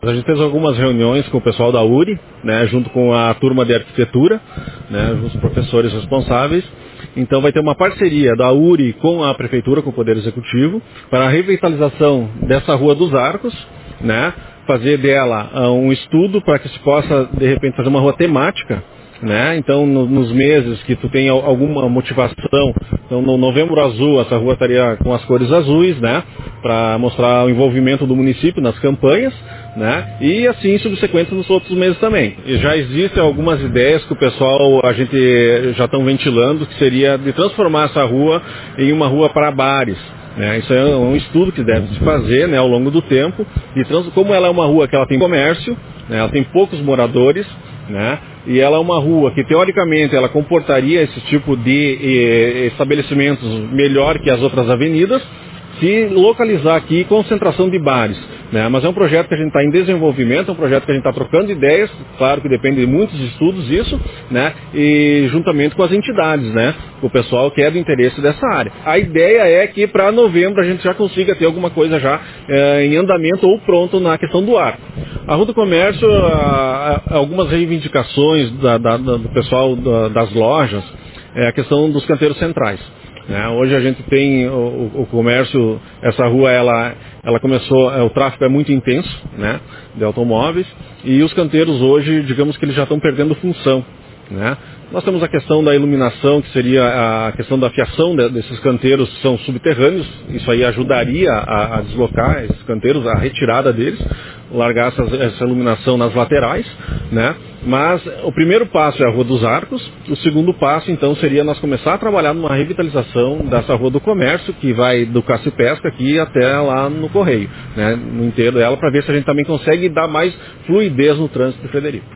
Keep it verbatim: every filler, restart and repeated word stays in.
A gente fez algumas reuniões com o pessoal da U R I, né, junto com a turma de arquitetura, né, os professores responsáveis. Então vai ter uma parceria da U R I com a Prefeitura, com o Poder Executivo, para a revitalização dessa Rua dos Arcos, né, fazer dela uh, um estudo para que se possa, de repente, fazer uma rua temática. Né? Então, no, nos meses que tu tem alguma motivação, então no Novembro Azul, essa rua estaria com as cores azuis, né? Para mostrar o envolvimento do município nas campanhas, né? E assim subsequente nos outros meses também. E já existem algumas ideias que o pessoal, a gente já estão ventilando, que seria de transformar essa rua em uma rua para bares. Né? Isso é um estudo que deve se fazer, né, ao longo do tempo. E trans, como ela é uma rua que ela tem comércio, né, ela tem poucos moradores, né? E ela é uma rua que teoricamente ela comportaria esse tipo de eh, estabelecimentos melhor que as outras avenidas, se localizar aqui concentração de bares, né? Mas é um projeto que a gente está em desenvolvimento, é um projeto que a gente está trocando ideias, claro que depende de muitos estudos isso, né? E juntamente com as entidades, né? O pessoal que é do interesse dessa área. A ideia é que para novembro a gente já consiga ter alguma coisa já eh, em andamento ou pronto na questão do arco. A Rua do Comércio, a, a, algumas reivindicações da, da, da, do pessoal da, das lojas, é a questão dos canteiros centrais. Né? Hoje a gente tem o, o comércio, essa rua ela, ela começou, o tráfego é muito intenso, né, de automóveis, e os canteiros hoje, digamos que eles já estão perdendo função. Né? Nós temos a questão da iluminação, que seria a questão da fiação desses canteiros que são subterrâneos. Isso aí ajudaria a, a deslocar esses canteiros, a retirada deles, largar essa, essa iluminação nas laterais, né? Mas o primeiro passo é a Rua dos Arcos. O segundo passo, então, seria nós começar a trabalhar numa revitalização dessa Rua do Comércio, que vai do Caça e Pesca aqui até lá no Correio, né? No inteiro dela, para ver se a gente também consegue dar mais fluidez no trânsito de Frederico.